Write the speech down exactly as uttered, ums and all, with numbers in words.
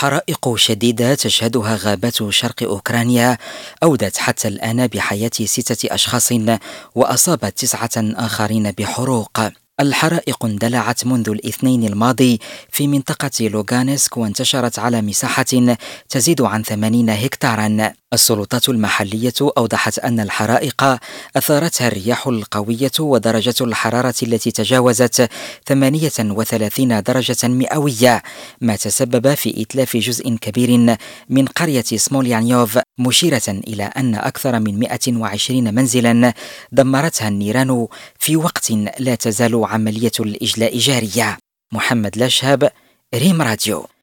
حرائق شديدة تشهدها غابات شرق أوكرانيا أودت حتى الآن بحياة ستة أشخاص وأصابت تسعة آخرين بحروق. الحرائق اندلعت منذ الاثنين الماضي في منطقة لوغانسك وانتشرت على مساحة تزيد عن ثمانين هكتارا. السلطات المحلية أوضحت أن الحرائق أثارتها الرياح القوية ودرجة الحرارة التي تجاوزت ثمانية وثلاثين درجة مئوية، ما تسبب في إتلاف جزء كبير من قرية سموليانيوف، مشيرة إلى أن أكثر من مئة وعشرين منزلا دمرتها النيران في وقت لا تزال عملية الإجلاء جارية. محمد لاشهاب، ريم راديو.